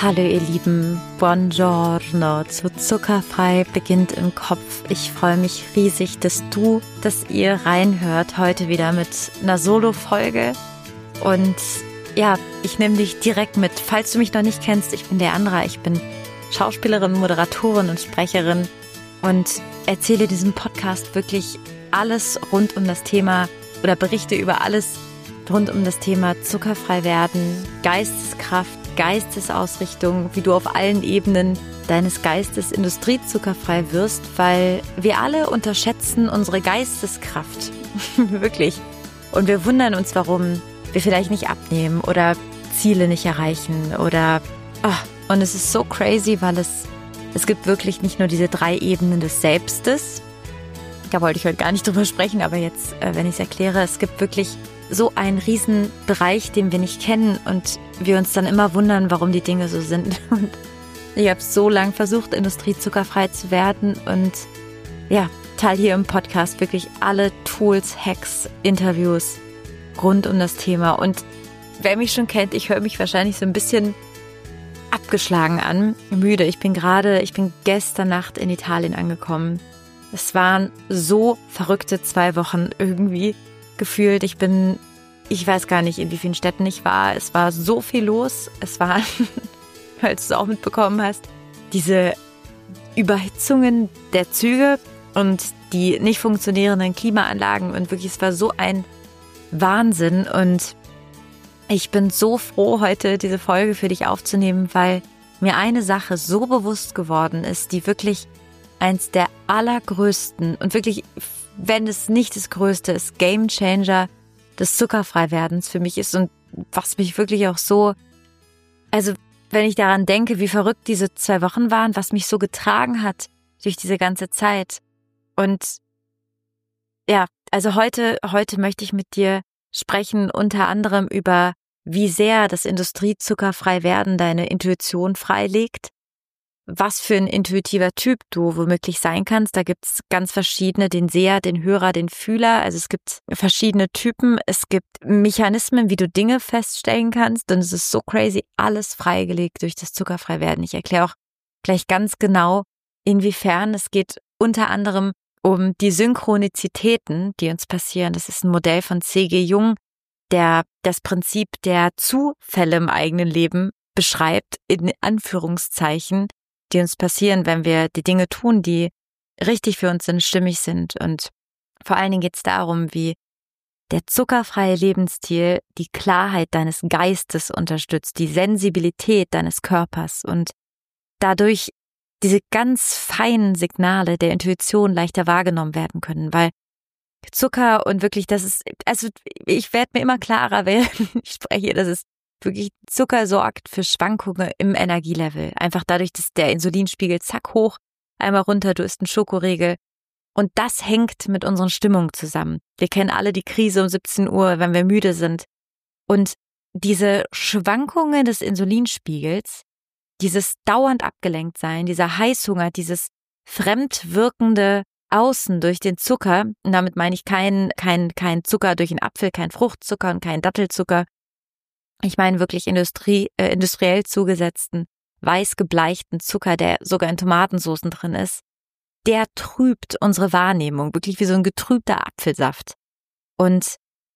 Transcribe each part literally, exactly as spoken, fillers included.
Hallo ihr Lieben, buongiorno zu Zuckerfrei beginnt im Kopf. Ich freue mich riesig, dass du, dass ihr reinhört, heute wieder mit einer Solo-Folge. Und ja, ich nehme dich direkt mit. Falls du mich noch nicht kennst, ich bin Leandra, ich bin Schauspielerin, Moderatorin und Sprecherin und erzähle diesem Podcast wirklich alles rund um das Thema oder berichte über alles rund um das Thema Zuckerfrei werden, Geisteskraft, Geistesausrichtung, wie du auf allen Ebenen deines Geistes industriezuckerfrei wirst, weil wir alle unterschätzen unsere Geisteskraft. Wirklich. Und wir wundern uns, warum wir vielleicht nicht abnehmen oder Ziele nicht erreichen oder oh, und es ist so crazy, weil es es gibt wirklich nicht nur diese drei Ebenen des Selbstes. Da wollte ich heute gar nicht drüber sprechen, aber jetzt, wenn ich es erkläre, es gibt wirklich so einen riesen Bereich, den wir nicht kennen und wir uns dann immer wundern, warum die Dinge so sind. Und ich habe so lange versucht, industriezuckerfrei zu werden und ja, teile hier im Podcast wirklich alle Tools, Hacks, Interviews rund um das Thema. Und wer mich schon kennt, ich höre mich wahrscheinlich so ein bisschen abgeschlagen an, müde. Ich bin gerade, ich bin gestern Nacht in Italien angekommen. Es waren so verrückte zwei Wochen irgendwie gefühlt. Ich bin, ich weiß gar nicht, in wie vielen Städten ich war. Es war so viel los. Es war, falls du es auch mitbekommen hast, diese Überhitzungen der Züge und die nicht funktionierenden Klimaanlagen und wirklich, es war so ein Wahnsinn und ich bin so froh, heute diese Folge für dich aufzunehmen, weil mir eine Sache so bewusst geworden ist, die wirklich eins der allergrößten und wirklich, wenn es nicht das Größte ist, Gamechanger des Zuckerfreiwerdens für mich ist und was mich wirklich auch so, also wenn ich daran denke, wie verrückt diese zwei Wochen waren, was mich so getragen hat durch diese ganze Zeit. Und ja, also heute, heute möchte ich mit dir sprechen, unter anderem über, wie sehr das Industriezuckerfreiwerden deine Intuition freilegt, was für ein intuitiver Typ du womöglich sein kannst. Da gibt es ganz verschiedene, den Seher, den Hörer, den Fühler. Also es gibt verschiedene Typen. Es gibt Mechanismen, wie du Dinge feststellen kannst. Und es ist so crazy, alles freigelegt durch das Zuckerfreiwerden. Ich erkläre auch gleich ganz genau, inwiefern. Es geht unter anderem um die Synchronizitäten, die uns passieren. Das ist ein Modell von C G Jung, der das Prinzip der Zufälle im eigenen Leben beschreibt, in Anführungszeichen, die uns passieren, wenn wir die Dinge tun, die richtig für uns sind, stimmig sind. Und vor allen Dingen geht es darum, wie der zuckerfreie Lebensstil die Klarheit deines Geistes unterstützt, die Sensibilität deines Körpers und dadurch diese ganz feinen Signale der Intuition leichter wahrgenommen werden können, weil Zucker und wirklich, das ist, also ich werde mir immer klarer, wenn ich spreche, dass es wirklich Zucker sorgt für Schwankungen im Energielevel. Einfach dadurch, dass der Insulinspiegel zack hoch, einmal runter, du isst einen Schokoriegel. Und das hängt mit unseren Stimmungen zusammen. Wir kennen alle die Krise um siebzehn Uhr, wenn wir müde sind. Und diese Schwankungen des Insulinspiegels, dieses dauernd abgelenkt sein, dieser Heißhunger, dieses fremdwirkende Außen durch den Zucker, und damit meine ich kein, kein, kein Zucker durch den Apfel, kein Fruchtzucker und kein Dattelzucker. Ich meine wirklich Industrie, äh, industriell zugesetzten, weiß gebleichten Zucker, der sogar in Tomatensoßen drin ist. Der trübt unsere Wahrnehmung, wirklich wie so ein getrübter Apfelsaft. Und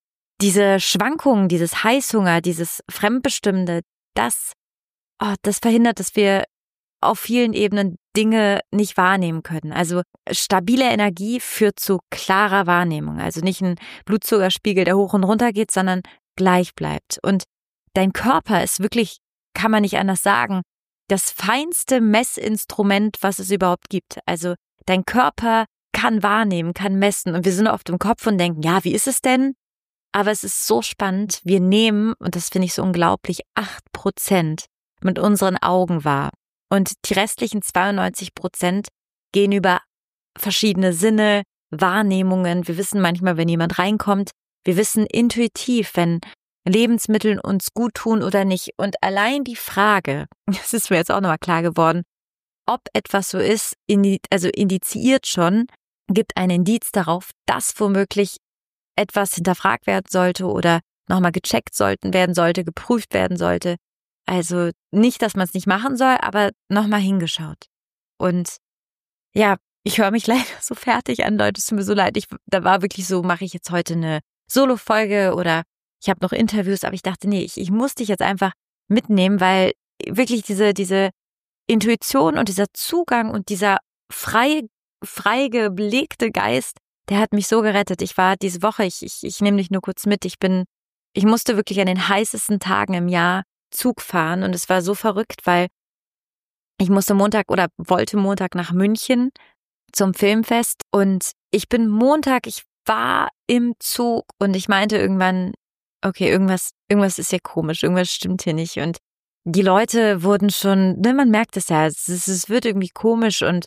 diese Schwankungen, dieses Heißhunger, dieses Fremdbestimmende, das, oh, das verhindert, dass wir auf vielen Ebenen Dinge nicht wahrnehmen können. Also stabile Energie führt zu klarer Wahrnehmung. Also nicht ein Blutzuckerspiegel, der hoch und runter geht, sondern gleich bleibt. Und dein Körper ist wirklich, kann man nicht anders sagen, das feinste Messinstrument, was es überhaupt gibt. Also dein Körper kann wahrnehmen, kann messen. Und wir sind oft im Kopf und denken, ja, wie ist es denn? Aber es ist so spannend. Wir nehmen, und das finde ich so unglaublich, acht Prozent mit unseren Augen wahr. Und die restlichen zweiundneunzig Prozent gehen über verschiedene Sinne, Wahrnehmungen. Wir wissen manchmal, wenn jemand reinkommt. Wir wissen intuitiv, wenn Lebensmittel uns gut tun oder nicht. Und allein die Frage, das ist mir jetzt auch nochmal klar geworden, ob etwas so ist, also indiziert schon, gibt ein Indiz darauf, dass womöglich etwas hinterfragt werden sollte oder nochmal gecheckt sollten werden sollte, geprüft werden sollte. Also nicht, dass man es nicht machen soll, aber nochmal hingeschaut. Und ja, ich höre mich leider so fertig an, Leute, es tut mir so leid. Ich, da war wirklich so, mache ich jetzt heute eine Solo-Folge oder ich habe noch Interviews, aber ich dachte, nee, ich, ich muss dich jetzt einfach mitnehmen, weil wirklich diese, diese Intuition und dieser Zugang und dieser frei, frei gelegte Geist, der hat mich so gerettet. Ich war diese Woche, ich, ich, ich nehme dich nur kurz mit, ich bin, ich musste wirklich an den heißesten Tagen im Jahr Zug fahren und es war so verrückt, weil ich musste Montag oder wollte Montag nach München zum Filmfest und ich bin Montag, ich war im Zug und ich meinte irgendwann, okay, irgendwas, irgendwas ist hier komisch, irgendwas stimmt hier nicht und die Leute wurden schon, ne, man merkt es ja, es, es wird irgendwie komisch und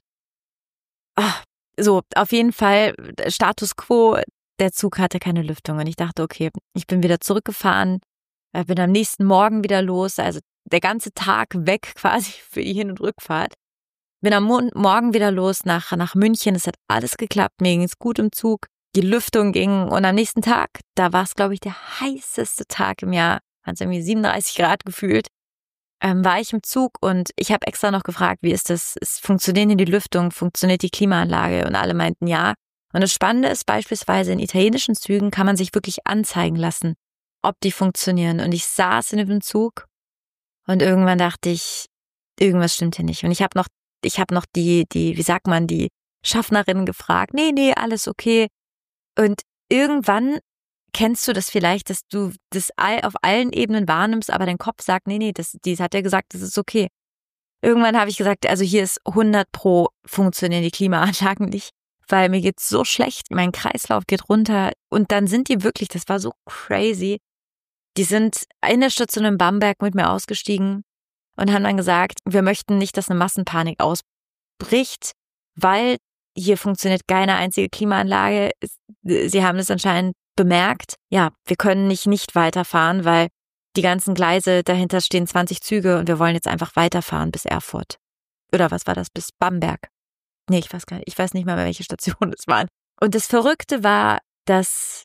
ach, so, auf jeden Fall Status quo, der Zug hatte keine Lüftung und ich dachte, okay, ich bin wieder zurückgefahren, bin am nächsten Morgen wieder los, also der ganze Tag weg quasi für die Hin- und Rückfahrt. Bin am Mo- Morgen wieder los nach, nach München, es hat alles geklappt, mir ging es gut im Zug, die Lüftung ging und am nächsten Tag, da war es, glaube ich, der heißeste Tag im Jahr, hat es irgendwie siebenunddreißig Grad gefühlt, ähm, war ich im Zug und ich habe extra noch gefragt, wie ist das, es funktioniert die Lüftung, funktioniert die Klimaanlage und alle meinten ja. Und das Spannende ist beispielsweise in italienischen Zügen kann man sich wirklich anzeigen lassen, ob die funktionieren und ich saß in dem Zug und irgendwann dachte ich, irgendwas stimmt hier nicht und ich habe noch, ich habe noch die, die, wie sagt man, die Schaffnerinnen gefragt, nee, nee, alles okay und irgendwann kennst du das vielleicht, dass du das all, auf allen Ebenen wahrnimmst, aber dein Kopf sagt, nee, nee, das, die hat ja gesagt, das ist okay. Irgendwann habe ich gesagt, also hier ist hundert pro funktionieren die Klimaanlagen nicht, weil mir geht's so schlecht, mein Kreislauf geht runter und dann sind die wirklich, das war so crazy, die sind in der Station in Bamberg mit mir ausgestiegen und haben dann gesagt, wir möchten nicht, dass eine Massenpanik ausbricht, weil hier funktioniert keine einzige Klimaanlage. Sie haben es anscheinend bemerkt, ja, wir können nicht nicht weiterfahren, weil die ganzen Gleise, dahinter stehen zwanzig Züge und wir wollen jetzt einfach weiterfahren bis Erfurt. Oder was war das, bis Bamberg? Nee, ich weiß gar nicht, ich weiß nicht mal mehr, welche Station es waren. Und das Verrückte war, dass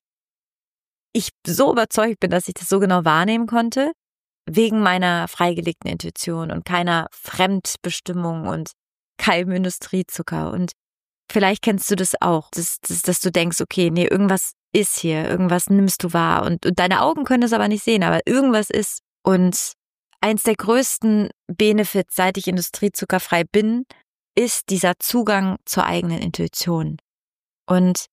ich so überzeugt bin, dass ich das so genau wahrnehmen konnte, wegen meiner freigelegten Intuition und keiner Fremdbestimmung und keinem Industriezucker. Und vielleicht kennst du das auch, dass, dass, dass du denkst, okay, nee, irgendwas ist hier, irgendwas nimmst du wahr und, und deine Augen können es aber nicht sehen, aber irgendwas ist. Und eins der größten Benefits, seit ich industriezuckerfrei bin, ist dieser Zugang zur eigenen Intuition. Und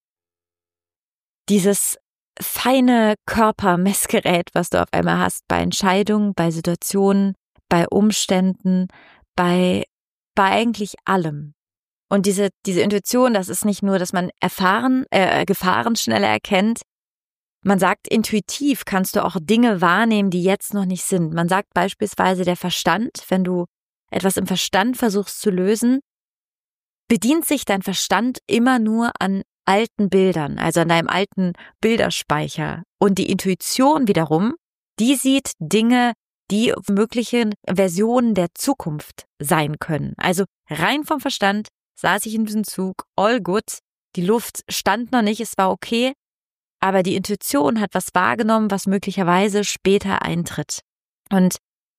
dieses feine Körpermessgerät, was du auf einmal hast bei Entscheidungen, bei Situationen, bei Umständen, bei, bei eigentlich allem. Und diese, diese Intuition, das ist nicht nur, dass man erfahren, äh, Gefahren schneller erkennt. Man sagt, intuitiv kannst du auch Dinge wahrnehmen, die jetzt noch nicht sind. Man sagt beispielsweise, der Verstand, wenn du etwas im Verstand versuchst zu lösen, bedient sich dein Verstand immer nur an alten Bildern, also an deinem alten Bilderspeicher. Und die Intuition wiederum, die sieht Dinge, die mögliche Versionen der Zukunft sein können. Also rein vom Verstand saß ich in diesem Zug, all good, die Luft stand noch nicht, es war okay, aber die Intuition hat was wahrgenommen, was möglicherweise später eintritt. Und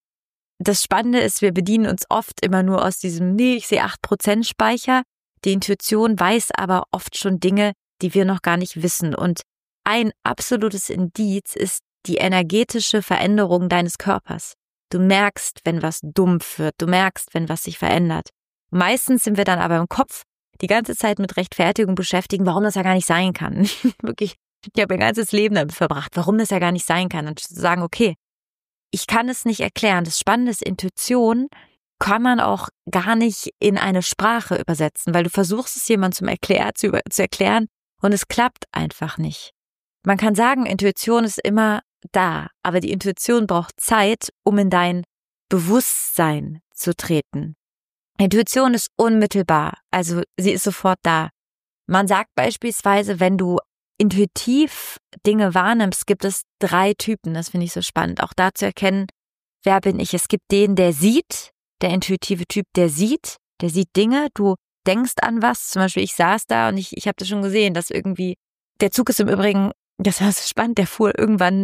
das Spannende ist, wir bedienen uns oft immer nur aus diesem, nee, ich sehe acht Prozent Speicher. Die Intuition weiß aber oft schon Dinge, die wir noch gar nicht wissen. Und ein absolutes Indiz ist die energetische Veränderung deines Körpers. Du merkst, wenn was dumpf wird, du merkst, wenn was sich verändert. Meistens sind wir dann aber im Kopf die ganze Zeit mit Rechtfertigung beschäftigen, warum das ja gar nicht sein kann. Wirklich, ich habe mein ganzes Leben damit verbracht, warum das ja gar nicht sein kann. Und zu sagen, okay, ich kann es nicht erklären. Das Spannende ist, Intuition kann man auch gar nicht in eine Sprache übersetzen, weil du versuchst es jemandem zum Erklär, zu, zu erklären und es klappt einfach nicht. Man kann sagen, Intuition ist immer da, aber die Intuition braucht Zeit, um in dein Bewusstsein zu treten. Intuition ist unmittelbar, also sie ist sofort da. Man sagt beispielsweise, wenn du intuitiv Dinge wahrnimmst, gibt es drei Typen, das finde ich so spannend, auch da zu erkennen, wer bin ich. Es gibt den, der sieht, der intuitive Typ, der sieht, der sieht Dinge, du denkst an was, zum Beispiel ich saß da und ich, ich habe das schon gesehen, dass irgendwie, der Zug ist im Übrigen, das war so spannend, der fuhr irgendwann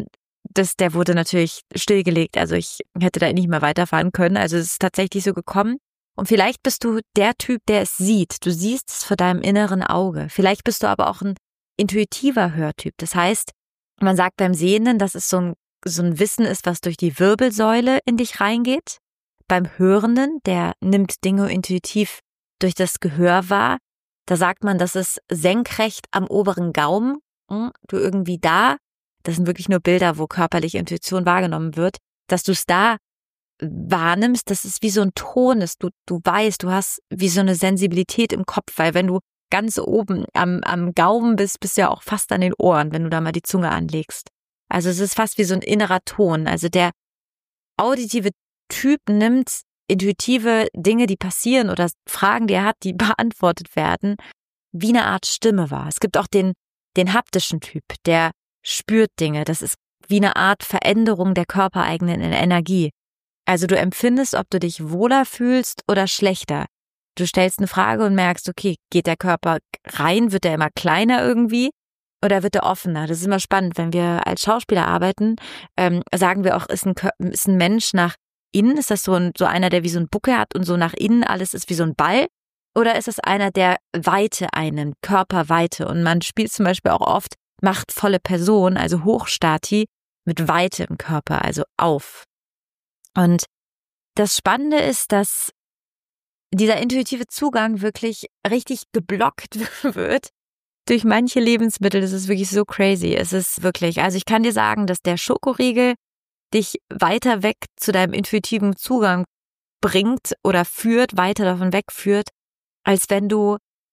das, der wurde natürlich stillgelegt. Also ich hätte da nicht mehr weiterfahren können. Also es ist tatsächlich so gekommen. Und vielleicht bist du der Typ, der es sieht. Du siehst es vor deinem inneren Auge. Vielleicht bist du aber auch ein intuitiver Hörtyp. Das heißt, man sagt beim Sehenden, dass es so ein, so ein Wissen ist, was durch die Wirbelsäule in dich reingeht. Beim Hörenden, der nimmt Dinge intuitiv durch das Gehör wahr. Da sagt man, dass es senkrecht am oberen Gaumen, du irgendwie da, das sind wirklich nur Bilder, wo körperliche Intuition wahrgenommen wird, dass du es da wahrnimmst, dass es wie so ein Ton ist. Du, du weißt, du hast wie so eine Sensibilität im Kopf, weil wenn du ganz oben am, am Gaumen bist, bist du ja auch fast an den Ohren, wenn du da mal die Zunge anlegst. Also es ist fast wie so ein innerer Ton. Also der auditive Typ nimmt intuitive Dinge, die passieren oder Fragen, die er hat, die beantwortet werden, wie eine Art Stimme wahr. Es gibt auch den, den haptischen Typ, der spürt Dinge. Das ist wie eine Art Veränderung der körpereigenen Energie. Also du empfindest, ob du dich wohler fühlst oder schlechter. Du stellst eine Frage und merkst, okay, geht der Körper rein? Wird er immer kleiner irgendwie? Oder wird er offener? Das ist immer spannend. Wenn wir als Schauspieler arbeiten, ähm, sagen wir auch, ist ein, ist ein Mensch nach innen? Ist das so, ein, so einer, der wie so ein Buckel hat und so nach innen alles ist wie so ein Ball? Oder ist es einer, der Weite einnimmt, Körperweite? Und man spielt zum Beispiel auch oft machtvolle Person, also Hochstati, mit Weite im Körper, also auf. Und das Spannende ist, dass dieser intuitive Zugang wirklich richtig geblockt wird durch manche Lebensmittel. Das ist wirklich so crazy. Es ist wirklich, also ich kann dir sagen, dass der Schokoriegel dich weiter weg zu deinem intuitiven Zugang bringt oder führt, weiter davon wegführt, als wenn du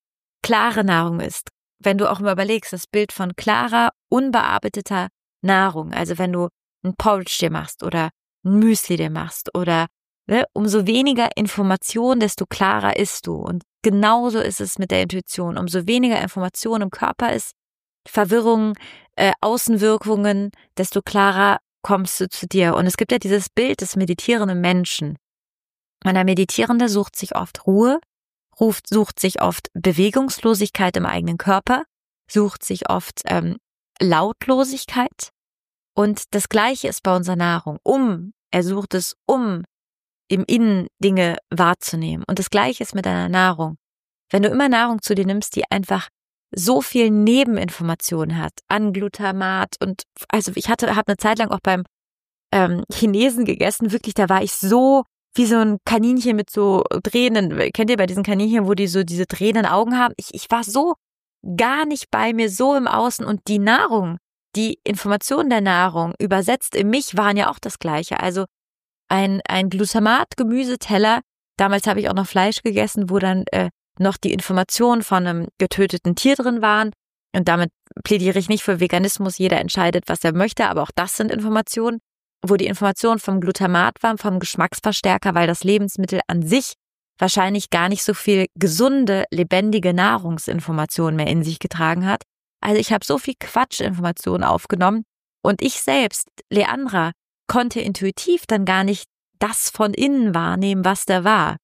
klare Nahrung isst. Wenn du auch mal überlegst, das Bild von klarer, unbearbeiteter Nahrung, also wenn du ein Porridge dir machst oder ein Müsli dir machst oder ne, umso weniger Information, desto klarer isst du. Und genauso ist es mit der Intuition. Umso weniger Information im Körper ist, Verwirrung, äh, Außenwirkungen, desto klarer kommst du zu dir. Und es gibt ja dieses Bild des meditierenden Menschen. Und der Meditierende sucht sich oft Ruhe, ruft, sucht sich oft Bewegungslosigkeit im eigenen Körper, sucht sich oft ähm, Lautlosigkeit. Und das Gleiche ist bei unserer Nahrung. Um, er sucht es, um im Innen Dinge wahrzunehmen. Und das Gleiche ist mit deiner Nahrung. Wenn du immer Nahrung zu dir nimmst, die einfach so viel Nebeninformation hat, an Glutamat und also ich hatte, habe eine Zeit lang auch beim ähm, Chinesen gegessen, wirklich, da war ich so wie so ein Kaninchen mit so drehenden, kennt ihr bei diesen Kaninchen, wo die so diese drehenden Augen haben? Ich, ich war so gar nicht bei mir, so im Außen und die Nahrung, die Informationen der Nahrung übersetzt in mich waren ja auch das Gleiche. Also ein, ein Glutamat-Gemüseteller, damals habe ich auch noch Fleisch gegessen, wo dann äh, noch die Informationen von einem getöteten Tier drin waren. Und damit plädiere ich nicht für Veganismus, jeder entscheidet, was er möchte, aber auch das sind Informationen, wo die Informationen vom Glutamat waren, vom Geschmacksverstärker, weil das Lebensmittel an sich wahrscheinlich gar nicht so viel gesunde, lebendige Nahrungsinformationen mehr in sich getragen hat. Also ich habe so viel Quatschinformationen aufgenommen und ich selbst, Leandra, konnte intuitiv dann gar nicht das von innen wahrnehmen, was da war.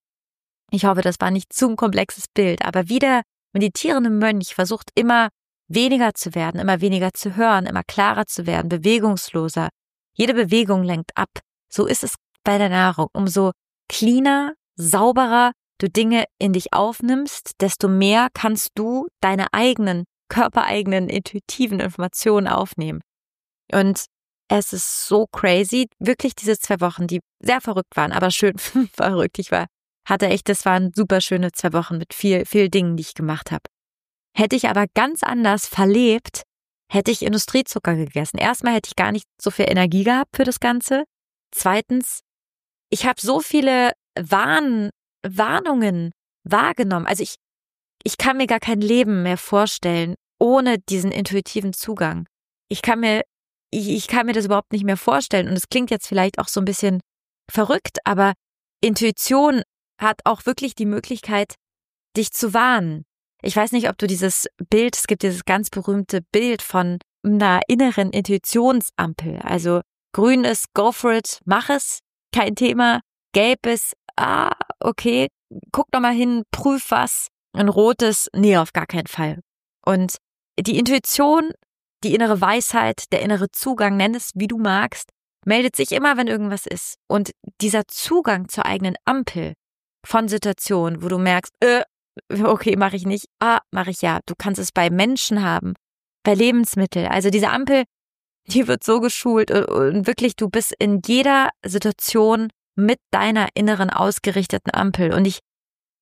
Ich hoffe, das war nicht zu ein komplexes Bild, aber wie der meditierende Mönch versucht immer weniger zu werden, immer weniger zu hören, immer klarer zu werden, bewegungsloser. Jede Bewegung lenkt ab. So ist es bei der Nahrung. Umso cleaner, sauberer du Dinge in dich aufnimmst, desto mehr kannst du deine eigenen, körpereigenen, intuitiven Informationen aufnehmen. Und es ist so crazy, wirklich diese zwei Wochen, die sehr verrückt waren, aber schön verrückt. Ich war, hatte echt, das waren super schöne zwei Wochen mit viel, viel Dingen, die ich gemacht habe. Hätte ich aber ganz anders verlebt, hätte ich Industriezucker gegessen. Erstmal hätte ich gar nicht so viel Energie gehabt für das Ganze. Zweitens, ich habe so viele Warn, Warnungen wahrgenommen. Also ich, ich kann mir gar kein Leben mehr vorstellen ohne diesen intuitiven Zugang. Ich kann mir Ich, ich kann mir das überhaupt nicht mehr vorstellen und es klingt jetzt vielleicht auch so ein bisschen verrückt, aber Intuition hat auch wirklich die Möglichkeit, dich zu warnen. Ich weiß nicht, ob du dieses Bild, es gibt dieses ganz berühmte Bild von einer inneren Intuitionsampel. Also grün ist, go for it, mach es, kein Thema. Gelb ist, ah, okay, guck doch mal hin, prüf was. Und rot ist, nee, auf gar keinen Fall. Und die Intuition die innere Weisheit, der innere Zugang, nenn es wie du magst, meldet sich immer, wenn irgendwas ist. Und dieser Zugang zur eigenen Ampel von Situationen, wo du merkst, äh, okay, mache ich nicht, ah, mache ich ja. Du kannst es bei Menschen haben, bei Lebensmitteln. Also diese Ampel, die wird so geschult und, und wirklich, du bist in jeder Situation mit deiner inneren ausgerichteten Ampel. Und ich,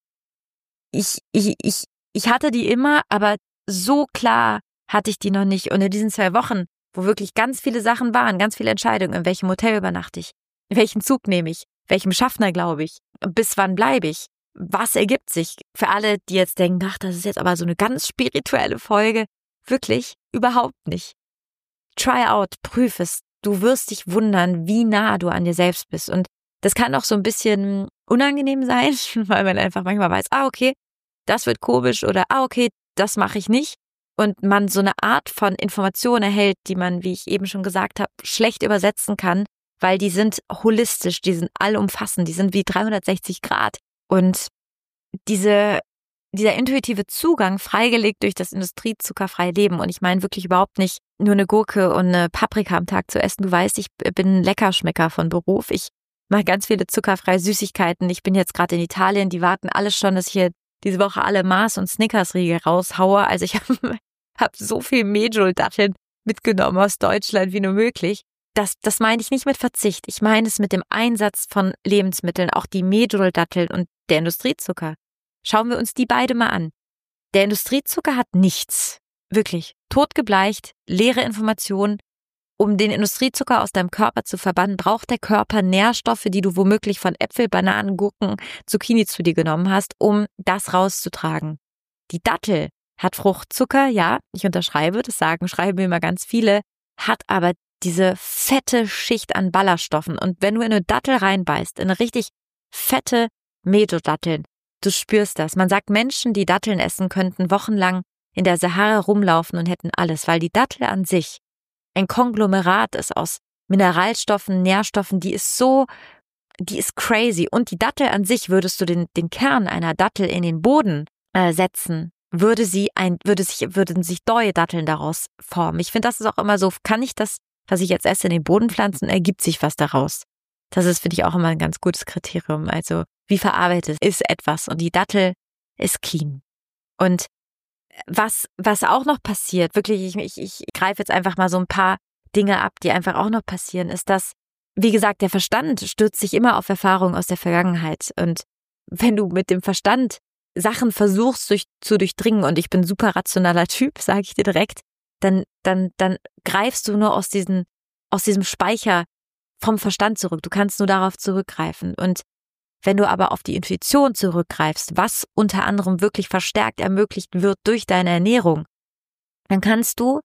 ich, ich, ich, ich hatte die immer, aber so klar hatte ich die noch nicht. Und in diesen zwei Wochen, wo wirklich ganz viele Sachen waren, ganz viele Entscheidungen, in welchem Hotel übernachte ich, welchen Zug nehme ich, welchem Schaffner glaube ich, bis wann bleibe ich, was ergibt sich. Für alle, die jetzt denken, ach, das ist jetzt aber so eine ganz spirituelle Folge, wirklich überhaupt nicht. Try out, prüf es. Du wirst dich wundern, wie nah du an dir selbst bist. Und das kann auch so ein bisschen unangenehm sein, weil man einfach manchmal weiß, ah, okay, das wird komisch oder ah, okay, das mache ich nicht. Und man so eine Art von Information erhält, die man, wie ich eben schon gesagt habe, schlecht übersetzen kann, weil die sind holistisch, die sind allumfassend, die sind wie dreihundertsechzig Grad. Und diese, dieser intuitive Zugang, freigelegt durch das industriezuckerfreie Leben, und ich meine wirklich überhaupt nicht nur eine Gurke und eine Paprika am Tag zu essen. Du weißt, ich bin ein Leckerschmecker von Beruf. Ich mache ganz viele zuckerfreie Süßigkeiten. Ich bin jetzt gerade in Italien, die warten alle schon, dass ich hier diese Woche alle Mars- und Snickers-Riegel raushaue. Also ich habe hab so viel Medjool-Datteln mitgenommen aus Deutschland wie nur möglich. Das, das meine ich nicht mit Verzicht. Ich meine es mit dem Einsatz von Lebensmitteln, auch die Medjool-Datteln und der Industriezucker. Schauen wir uns die beide mal an. Der Industriezucker hat nichts. Wirklich. Totgebleicht, leere Informationen. Um den Industriezucker aus deinem Körper zu verbannen, braucht der Körper Nährstoffe, die du womöglich von Äpfel, Bananen, Gurken, Zucchini zu dir genommen hast, um das rauszutragen. Die Dattel hat Fruchtzucker, ja, ich unterschreibe, das sagen, schreiben mir immer ganz viele, hat aber diese fette Schicht an Ballaststoffen. Und wenn du in eine Dattel reinbeißt, in eine richtig fette Medjool-Datteln, du spürst das. Man sagt, Menschen, die Datteln essen, könnten wochenlang in der Sahara rumlaufen und hätten alles, weil die Dattel an sich ein Konglomerat ist aus Mineralstoffen, Nährstoffen, die ist so, die ist crazy. Und die Dattel an sich, würdest du den, den Kern einer Dattel in den Boden äh, setzen, würde sie ein, würde sich, würden sich neue Datteln daraus formen. Ich finde, das ist auch immer so, kann ich das, was ich jetzt esse, in den Boden pflanzen, ergibt sich was daraus. Das ist, finde ich, auch immer ein ganz gutes Kriterium. Also, wie verarbeitet ist etwas? Und die Dattel ist clean. Und Was, was auch noch passiert, wirklich, ich, ich, ich greife jetzt einfach mal so ein paar Dinge ab, die einfach auch noch passieren, ist, dass, wie gesagt, der Verstand stützt sich immer auf Erfahrungen aus der Vergangenheit. Und wenn du mit dem Verstand Sachen versuchst durch, zu durchdringen, und ich bin ein super rationaler Typ, sage ich dir direkt, dann, dann, dann greifst du nur aus diesen, aus diesem Speicher vom Verstand zurück. Du kannst nur darauf zurückgreifen. Und wenn du aber auf die Intuition zurückgreifst, was unter anderem wirklich verstärkt ermöglicht wird durch deine Ernährung, dann kannst du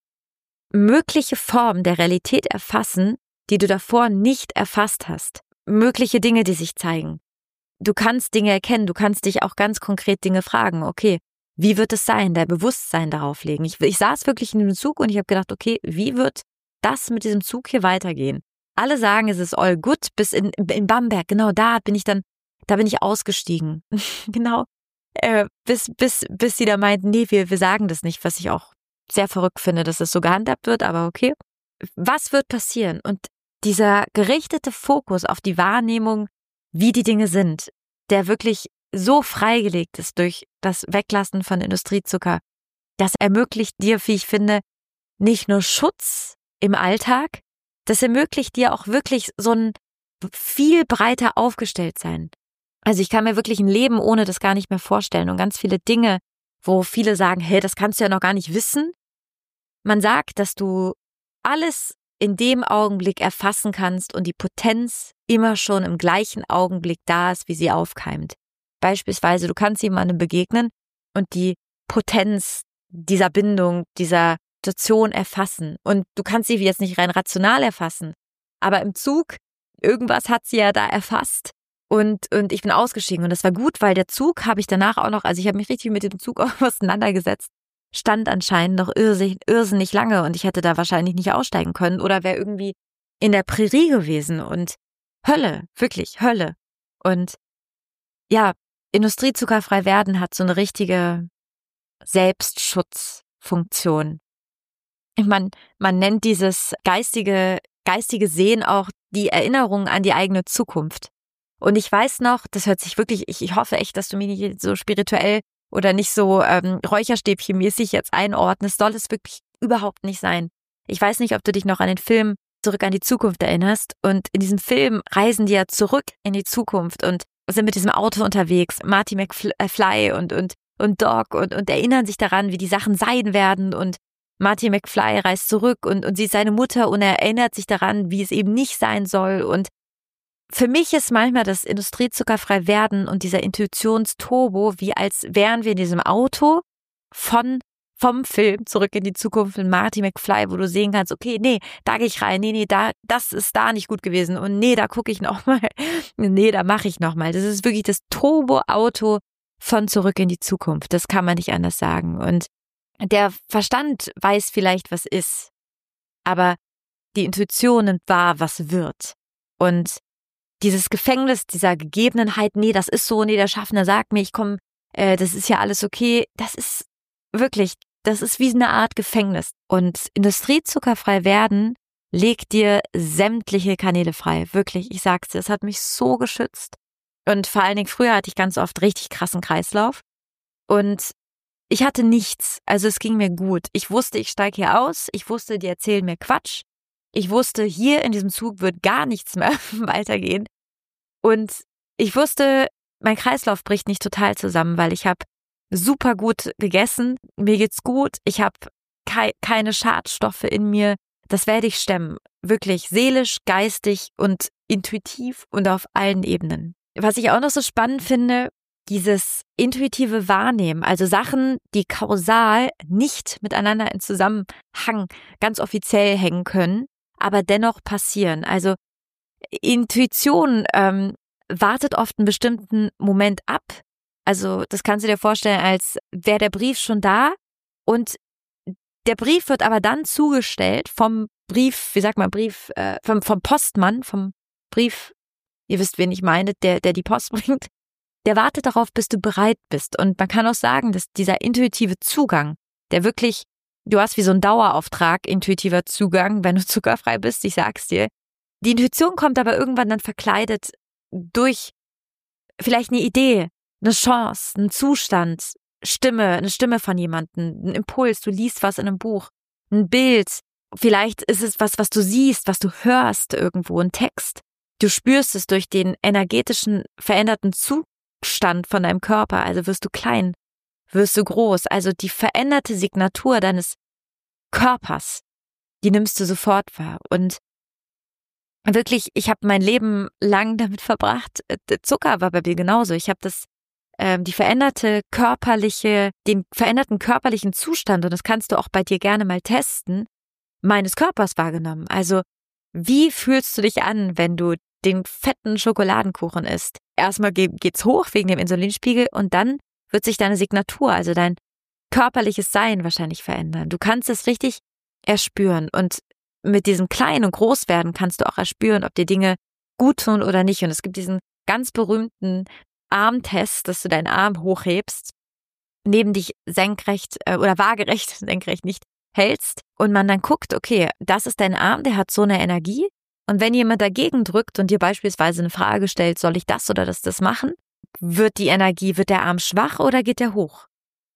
mögliche Formen der Realität erfassen, die du davor nicht erfasst hast. Mögliche Dinge, die sich zeigen. Du kannst Dinge erkennen, du kannst dich auch ganz konkret Dinge fragen. Okay, wie wird es sein, dein Bewusstsein darauf legen? Ich, ich saß wirklich in dem Zug und ich habe gedacht, okay, wie wird das mit diesem Zug hier weitergehen? Alle sagen, es ist all good, bis in, in Bamberg, genau da bin ich dann, da bin ich ausgestiegen. genau, äh, bis, bis, bis sie da meinten, nee, wir, wir sagen das nicht, was ich auch sehr verrückt finde, dass es so gehandhabt wird, aber okay. Was wird passieren? Und dieser gerichtete Fokus auf die Wahrnehmung, wie die Dinge sind, der wirklich so freigelegt ist durch das Weglassen von Industriezucker, das ermöglicht dir, wie ich finde, nicht nur Schutz im Alltag, das ermöglicht dir auch wirklich so ein viel breiter aufgestellt sein. Also ich kann mir wirklich ein Leben ohne das gar nicht mehr vorstellen und ganz viele Dinge, wo viele sagen, hey, das kannst du ja noch gar nicht wissen. Man sagt, dass du alles in dem Augenblick erfassen kannst und die Potenz immer schon im gleichen Augenblick da ist, wie sie aufkeimt. Beispielsweise, du kannst jemandem begegnen und die Potenz dieser Bindung, dieser Situation erfassen. Und du kannst sie jetzt nicht rein rational erfassen. Aber im Zug, irgendwas hat sie ja da erfasst. Und, und ich bin ausgestiegen. Und das war gut, weil der Zug habe ich danach auch noch, also ich habe mich richtig mit dem Zug auch auseinandergesetzt, stand anscheinend noch irrsinnig, irrsinnig lange und ich hätte da wahrscheinlich nicht aussteigen können oder wäre irgendwie in der Prärie gewesen. Und Hölle, wirklich Hölle. Und ja, industriezuckerfrei werden hat so eine richtige Selbstschutzfunktion. man, man nennt dieses geistige, geistige Sehen auch die Erinnerung an die eigene Zukunft. Und ich weiß noch, das hört sich wirklich, ich, ich hoffe echt, dass du mich nicht so spirituell oder nicht so ähm, Räucherstäbchenmäßig jetzt einordnest, soll es wirklich überhaupt nicht sein. Ich weiß nicht, ob du dich noch an den Film Zurück an die Zukunft erinnerst. Und in diesem Film reisen die ja zurück in die Zukunft und sind mit diesem Auto unterwegs, Marty McFly und, und, und Doc und, und erinnern sich daran, wie die Sachen sein werden. Und Marty McFly reist zurück und, und sieht seine Mutter und er erinnert sich daran, wie es eben nicht sein soll. Und für mich ist manchmal das Industriezuckerfrei werden und dieser Intuitionsturbo, wie als wären wir in diesem Auto von vom Film Zurück in die Zukunft mit Marty McFly, wo du sehen kannst, okay, nee, da gehe ich rein, nee, nee, da, das ist da nicht gut gewesen und nee, da gucke ich nochmal, nee, da mache ich nochmal. Das ist wirklich das Turbo-Auto von Zurück in die Zukunft. Das kann man nicht anders sagen. Und der Verstand weiß vielleicht, was ist, aber die Intuition nimmt wahr, was wird. Und dieses Gefängnis dieser Gegebenheit, nee, das ist so, nee, der Schaffner sagt mir, ich komme, äh, das ist ja alles okay, das ist wirklich, das ist wie eine Art Gefängnis. Und Industriezuckerfrei werden legt dir sämtliche Kanäle frei. Wirklich, ich sag's dir, es hat mich so geschützt. Und vor allen Dingen früher hatte ich ganz oft richtig krassen Kreislauf. Und ich hatte nichts, also es ging mir gut. Ich wusste, ich steige hier aus. Ich wusste, die erzählen mir Quatsch. Ich wusste, hier in diesem Zug wird gar nichts mehr weitergehen. Und ich wusste, mein Kreislauf bricht nicht total zusammen, weil ich habe super gut gegessen, mir geht's gut, ich habe kei- keine Schadstoffe in mir, das werde ich stemmen. Wirklich seelisch, geistig und intuitiv und auf allen Ebenen. Was ich auch noch so spannend finde, dieses intuitive Wahrnehmen, also Sachen, die kausal nicht miteinander in Zusammenhang ganz offiziell hängen können, aber dennoch passieren. Also Intuition ähm, wartet oft einen bestimmten Moment ab. Also das kannst du dir vorstellen, als wäre der Brief schon da und der Brief wird aber dann zugestellt vom Brief, wie sagt man, Brief, äh, vom, vom Postmann, vom Brief, ihr wisst, wen ich meine, der, der die Post bringt, der wartet darauf, bis du bereit bist. Und man kann auch sagen, dass dieser intuitive Zugang, der wirklich, du hast wie so einen Dauerauftrag, intuitiver Zugang, wenn du zuckerfrei bist, ich sag's dir. Die Intuition kommt aber irgendwann dann verkleidet durch vielleicht eine Idee, eine Chance, einen Zustand, Stimme, eine Stimme von jemandem, ein Impuls, du liest was in einem Buch, ein Bild, vielleicht ist es was, was du siehst, was du hörst irgendwo, ein Text. Du spürst es durch den energetischen, veränderten Zustand von deinem Körper, also wirst du klein, wirst du groß, also die veränderte Signatur deines Körpers, die nimmst du sofort wahr. Und wirklich, ich habe mein Leben lang damit verbracht, Zucker war bei mir genauso, ich habe das die veränderte körperliche, den veränderten körperlichen Zustand, und das kannst du auch bei dir gerne mal testen, meines Körpers wahrgenommen. Also, wie fühlst du dich an, wenn du den fetten Schokoladenkuchen isst? Erstmal geht's hoch wegen dem Insulinspiegel und dann wird sich deine Signatur, also dein körperliches Sein wahrscheinlich verändern. Du kannst es richtig erspüren und mit diesem Klein- und Großwerden kannst du auch erspüren, ob dir Dinge gut tun oder nicht. Und es gibt diesen ganz berühmten Armtest, dass du deinen Arm hochhebst, neben dich senkrecht äh, oder waagerecht, senkrecht nicht, hältst und man dann guckt, okay, das ist dein Arm, der hat so eine Energie und wenn jemand dagegen drückt und dir beispielsweise eine Frage stellt, soll ich das oder das das machen, wird die Energie, wird der Arm schwach oder geht der hoch?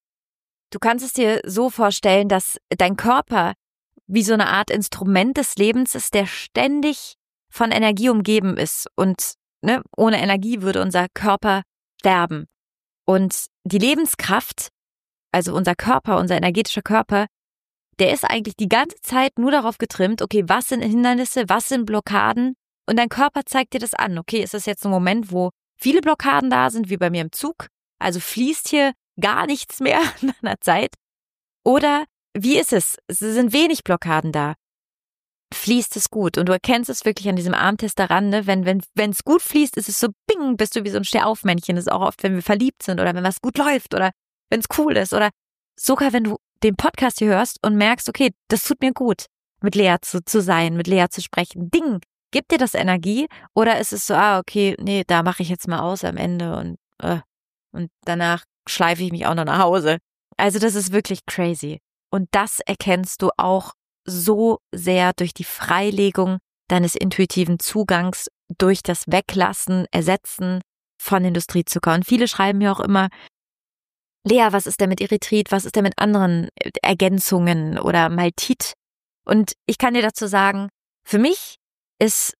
Du kannst es dir so vorstellen, dass dein Körper wie so eine Art Instrument des Lebens ist, der ständig von Energie umgeben ist und Ne, ohne Energie würde unser Körper sterben. Und die Lebenskraft, also unser Körper, unser energetischer Körper, der ist eigentlich die ganze Zeit nur darauf getrimmt, okay, was sind Hindernisse, was sind Blockaden? Und dein Körper zeigt dir das an. Okay, ist das jetzt ein Moment, wo viele Blockaden da sind, wie bei mir im Zug? Also fließt hier gar nichts mehr nach einer Zeit? Oder wie ist es? Es sind wenig Blockaden da. Fließt es gut und du erkennst es wirklich an diesem Armtest daran, ne? wenn wenn wenn es gut fließt, ist es so bing, bist du wie so ein Stehaufmännchen. Das ist auch oft, wenn wir verliebt sind oder wenn was gut läuft oder wenn es cool ist oder sogar wenn du den Podcast hier hörst und merkst, okay, das tut mir gut, mit Lea zu, zu sein, mit Lea zu sprechen. Ding, gibt dir das Energie oder ist es so, ah okay, nee, da mache ich jetzt mal aus am Ende und äh, und danach schleife ich mich auch noch nach Hause. Also das ist wirklich crazy und das erkennst du auch so sehr durch die Freilegung deines intuitiven Zugangs, durch das Weglassen, Ersetzen von Industriezucker. Und viele schreiben mir auch immer, Lea, was ist denn mit Erythrit, was ist denn mit anderen Ergänzungen oder Maltit? Und ich kann dir dazu sagen, für mich ist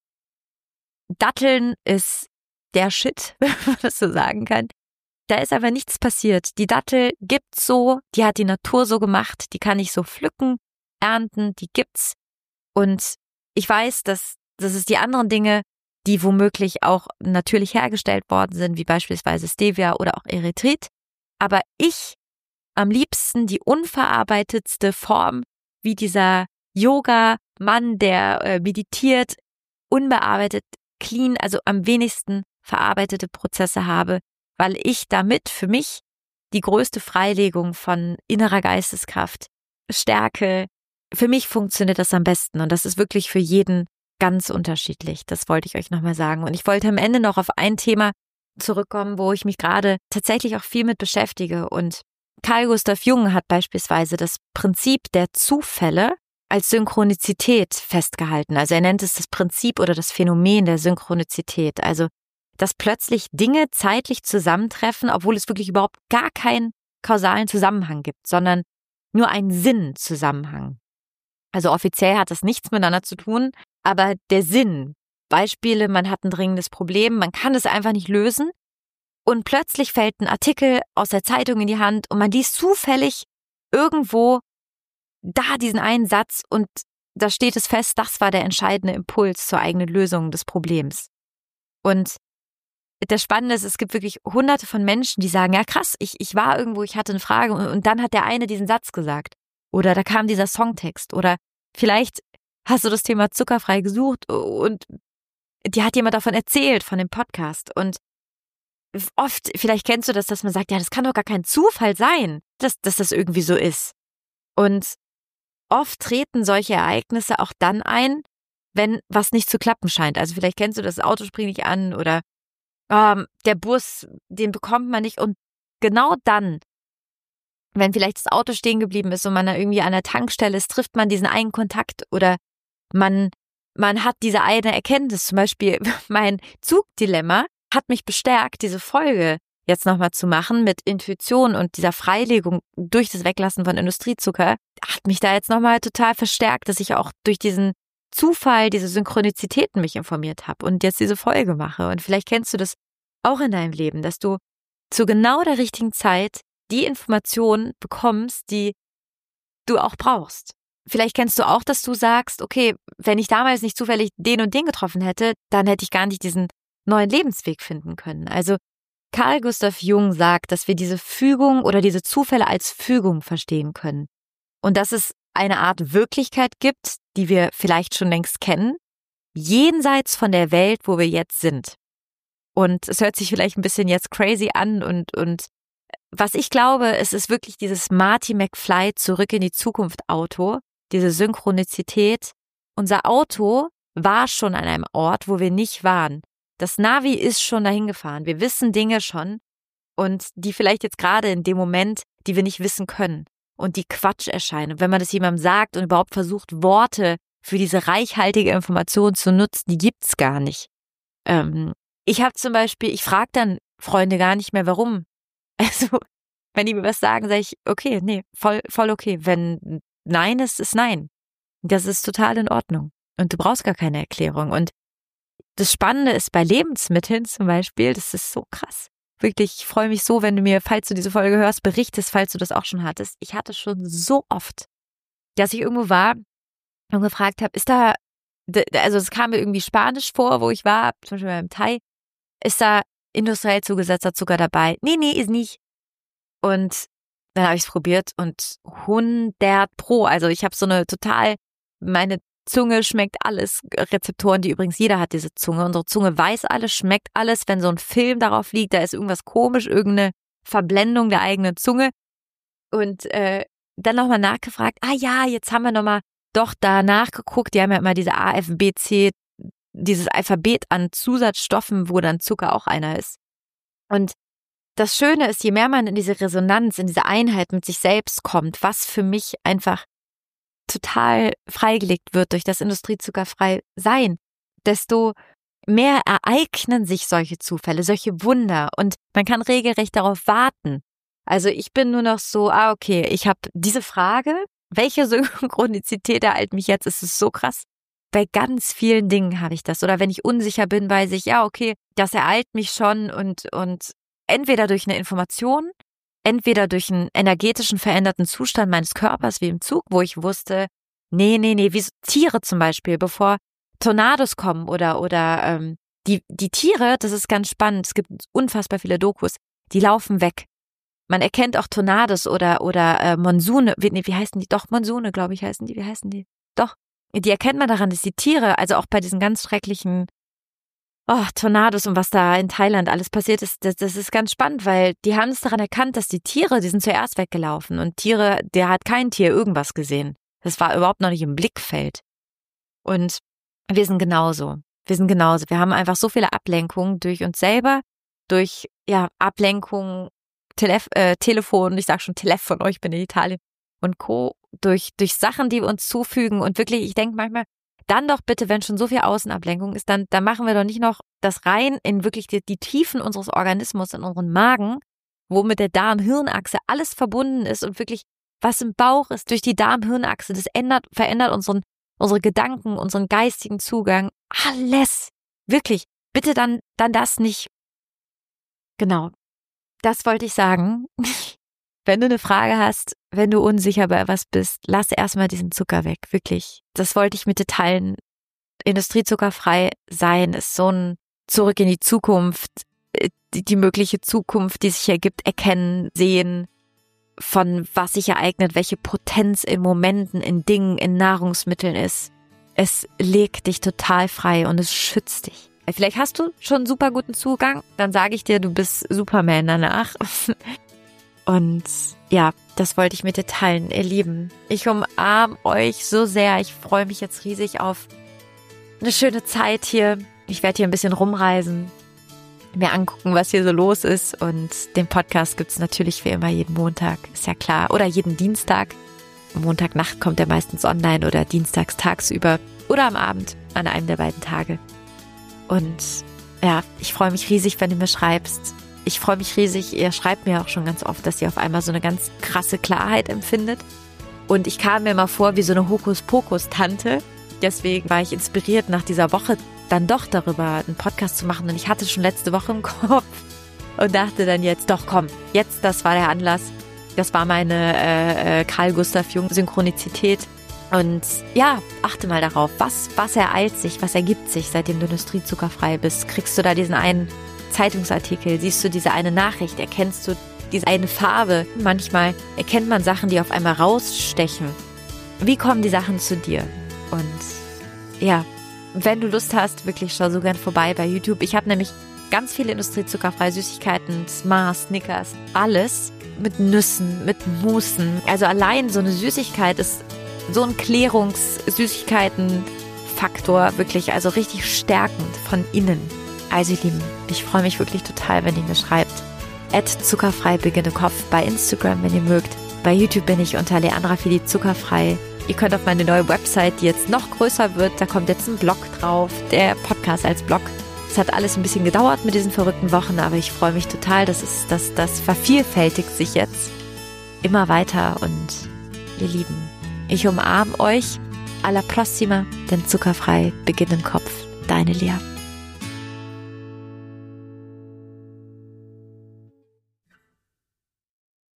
Datteln ist der Shit, wenn man das so sagen kann. Da ist aber nichts passiert. Die Dattel gibt's so, die hat die Natur so gemacht, die kann ich so pflücken, ernten, die gibt's. Und ich weiß, dass, dass es die anderen Dinge, die womöglich auch natürlich hergestellt worden sind, wie beispielsweise Stevia oder auch Erythrit. Aber ich am liebsten die unverarbeitetste Form, wie dieser Yoga-Mann, der äh, meditiert, unbearbeitet, clean, also am wenigsten verarbeitete Prozesse habe, weil ich damit für mich die größte Freilegung von innerer Geisteskraft, Stärke, für mich funktioniert das am besten und das ist wirklich für jeden ganz unterschiedlich. Das wollte ich euch nochmal sagen. Und ich wollte am Ende noch auf ein Thema zurückkommen, wo ich mich gerade tatsächlich auch viel mit beschäftige. Und Carl Gustav Jung hat beispielsweise das Prinzip der Zufälle als Synchronizität festgehalten. Also er nennt es das Prinzip oder das Phänomen der Synchronizität. Also, dass plötzlich Dinge zeitlich zusammentreffen, obwohl es wirklich überhaupt gar keinen kausalen Zusammenhang gibt, sondern nur einen Sinnzusammenhang. Also offiziell hat das nichts miteinander zu tun, aber der Sinn, Beispiele, man hat ein dringendes Problem, man kann es einfach nicht lösen und plötzlich fällt ein Artikel aus der Zeitung in die Hand und man liest zufällig irgendwo da diesen einen Satz und da steht es fest, das war der entscheidende Impuls zur eigenen Lösung des Problems. Und das Spannende ist, es gibt wirklich hunderte von Menschen, die sagen, ja krass, ich, ich war irgendwo, ich hatte eine Frage und, und dann hat der eine diesen Satz gesagt. Oder da kam dieser Songtext. Oder vielleicht hast du das Thema zuckerfrei gesucht und dir hat jemand davon erzählt, von dem Podcast. Und oft, vielleicht kennst du das, dass man sagt, ja, das kann doch gar kein Zufall sein, dass, dass das irgendwie so ist. Und oft treten solche Ereignisse auch dann ein, wenn was nicht zu klappen scheint. Also vielleicht kennst du das, das Auto springt nicht an oder ähm, der Bus, den bekommt man nicht. Und genau dann, wenn vielleicht das Auto stehen geblieben ist und man da irgendwie an der Tankstelle ist, trifft man diesen einen Kontakt oder man, man hat diese eine Erkenntnis. Zum Beispiel mein Zugdilemma hat mich bestärkt, diese Folge jetzt nochmal zu machen mit Intuition und dieser Freilegung durch das Weglassen von Industriezucker, hat mich da jetzt nochmal total verstärkt, dass ich auch durch diesen Zufall, diese Synchronizitäten mich informiert habe und jetzt diese Folge mache. Und vielleicht kennst du das auch in deinem Leben, dass du zu genau der richtigen Zeit die Informationen bekommst, die du auch brauchst. Vielleicht kennst du auch, dass du sagst, okay, wenn ich damals nicht zufällig den und den getroffen hätte, dann hätte ich gar nicht diesen neuen Lebensweg finden können. Also Carl Gustav Jung sagt, dass wir diese Fügung oder diese Zufälle als Fügung verstehen können. Und dass es eine Art Wirklichkeit gibt, die wir vielleicht schon längst kennen, jenseits von der Welt, wo wir jetzt sind. Und es hört sich vielleicht ein bisschen jetzt crazy an und, und was ich glaube, es ist wirklich dieses Marty McFly Zurück in die Zukunft Auto, diese Synchronizität. Unser Auto war schon an einem Ort, wo wir nicht waren. Das Navi ist schon dahin gefahren. Wir wissen Dinge schon und die vielleicht jetzt gerade in dem Moment, die wir nicht wissen können und die Quatsch erscheinen. Und wenn man das jemandem sagt und überhaupt versucht, Worte für diese reichhaltige Information zu nutzen, die gibt's gar nicht. Ähm, ich habe zum Beispiel, ich frage dann Freunde gar nicht mehr, warum. Also, wenn die mir was sagen, sage ich, okay, nee, voll, voll okay. Wenn Nein ist, ist Nein. Das ist total in Ordnung. Und du brauchst gar keine Erklärung. Und das Spannende ist bei Lebensmitteln zum Beispiel, das ist so krass. Wirklich, ich freue mich so, wenn du mir, falls du diese Folge hörst, berichtest, falls du das auch schon hattest. Ich hatte schon so oft, dass ich irgendwo war und gefragt habe, ist da, also es kam mir irgendwie Spanisch vor, wo ich war, zum Beispiel beim Thai, ist da industriell zugesetzter Zucker dabei? Nee, nee, ist nicht. Und dann habe ich es probiert und hundert Pro. Also ich habe so eine total, meine Zunge schmeckt alles, Rezeptoren, die übrigens jeder hat, diese Zunge. Unsere Zunge weiß alles, schmeckt alles. Wenn so ein Film darauf liegt, da ist irgendwas komisch, irgendeine Verblendung der eigenen Zunge. Und äh, dann nochmal nachgefragt, ah ja, jetzt haben wir nochmal doch da nachgeguckt. Die haben ja immer diese A, F, B, C, dieses Alphabet an Zusatzstoffen, wo dann Zucker auch einer ist. Und das Schöne ist, je mehr man in diese Resonanz, in diese Einheit mit sich selbst kommt, was für mich einfach total freigelegt wird durch das industriezuckerfrei sein, desto mehr ereignen sich solche Zufälle, solche Wunder und man kann regelrecht darauf warten. Also ich bin nur noch so, ah okay, ich habe diese Frage, welche Synchronizität ereilt mich jetzt, ist es so krass. Bei ganz vielen Dingen habe ich das. Oder wenn ich unsicher bin, weiß ich, ja okay, das ereilt mich schon und, und entweder durch eine Information, entweder durch einen energetischen veränderten Zustand meines Körpers wie im Zug, wo ich wusste, nee, nee, nee, wie Tiere zum Beispiel, bevor Tornados kommen oder oder ähm, die die Tiere, das ist ganz spannend, es gibt unfassbar viele Dokus, die laufen weg. Man erkennt auch Tornados oder oder äh, Monsune, wie, nee, wie heißen die? Doch, Monsune, glaube ich, heißen die. Wie heißen die? Doch, die erkennt man daran, dass die Tiere, also auch bei diesen ganz schrecklichen oh, Tornados und was da in Thailand alles passiert ist, das, das ist ganz spannend, weil die haben es daran erkannt, dass die Tiere, die sind zuerst weggelaufen und Tiere, der hat kein Tier irgendwas gesehen. Das war überhaupt noch nicht im Blickfeld. Und wir sind genauso. Wir sind genauso. Wir haben einfach so viele Ablenkungen durch uns selber, durch ja Ablenkungen, Telef- äh, Telefon, ich sag schon Telefon, oh, ich bin in Italien und Co. Durch, durch Sachen, die wir uns zufügen und wirklich, ich denke manchmal, dann doch bitte, wenn schon so viel Außenablenkung ist, dann, dann machen wir doch nicht noch das rein in wirklich die, die Tiefen unseres Organismus, in unseren Magen, wo mit der Darm-Hirn-Achse alles verbunden ist und wirklich, was im Bauch ist, durch die Darm-Hirn-Achse, das ändert, verändert unseren unsere Gedanken, unseren geistigen Zugang, alles. Wirklich. Bitte dann, dann das nicht. Genau. Das wollte ich sagen. Wenn du eine Frage hast, wenn du unsicher bei was bist, lass erstmal diesen Zucker weg. Wirklich. Das wollte ich mit dir teilen. Industriezuckerfrei sein ist so ein Zurück in die Zukunft, die, die mögliche Zukunft, die sich ergibt, erkennen, sehen, von was sich ereignet, welche Potenz in Momenten, in Dingen, in Nahrungsmitteln ist. Es legt dich total frei und es schützt dich. Vielleicht hast du schon einen super guten Zugang, dann sage ich dir, du bist Superman danach. Und ja, das wollte ich mit dir teilen, ihr Lieben. Ich umarme euch so sehr. Ich freue mich jetzt riesig auf eine schöne Zeit hier. Ich werde hier ein bisschen rumreisen, mir angucken, was hier so los ist. Und den Podcast gibt es natürlich wie immer jeden Montag, ist ja klar. Oder jeden Dienstag. Montagnacht kommt er meistens online oder dienstags tagsüber oder am Abend an einem der beiden Tage. Und ja, ich freue mich riesig, wenn du mir schreibst. Ich freue mich riesig, ihr schreibt mir auch schon ganz oft, dass ihr auf einmal so eine ganz krasse Klarheit empfindet. Und ich kam mir mal vor wie so eine Hokuspokus-Tante. Deswegen war ich inspiriert, nach dieser Woche dann doch darüber einen Podcast zu machen. Und ich hatte schon letzte Woche im Kopf und dachte dann jetzt, doch komm, jetzt, das war der Anlass. Das war meine äh, Carl Gustav Jung Synchronizität. Und ja, achte mal darauf, was, was ereilt sich, was ergibt sich, seitdem du industriezuckerfrei bist. Kriegst du da diesen einen Zeitungsartikel, siehst du diese eine Nachricht, erkennst du diese eine Farbe. Manchmal erkennt man Sachen, die auf einmal rausstechen. Wie kommen die Sachen zu dir? Und ja, wenn du Lust hast, wirklich schau so gern vorbei bei YouTube. Ich habe nämlich ganz viele industriezuckerfreie Süßigkeiten, Mars, Snickers, alles mit Nüssen, mit Musen. Also allein so eine Süßigkeit ist so ein Klärungs-Süßigkeiten-Faktor, wirklich, also richtig stärkend von innen. Also ihr Lieben, ich freue mich wirklich total, wenn ihr mir schreibt. at zuckerfrei beginne Kopf bei Instagram, wenn ihr mögt. Bei YouTube bin ich unter Leandra Fili Zuckerfrei. Ihr könnt auf meine neue Website, die jetzt noch größer wird, da kommt jetzt ein Blog drauf, der Podcast als Blog. Es hat alles ein bisschen gedauert mit diesen verrückten Wochen, aber ich freue mich total, das ist, das, das vervielfältigt sich jetzt immer weiter und ihr Lieben, ich umarme euch. Alla prossima, denn zuckerfrei beginnt im Kopf. Deine Lea.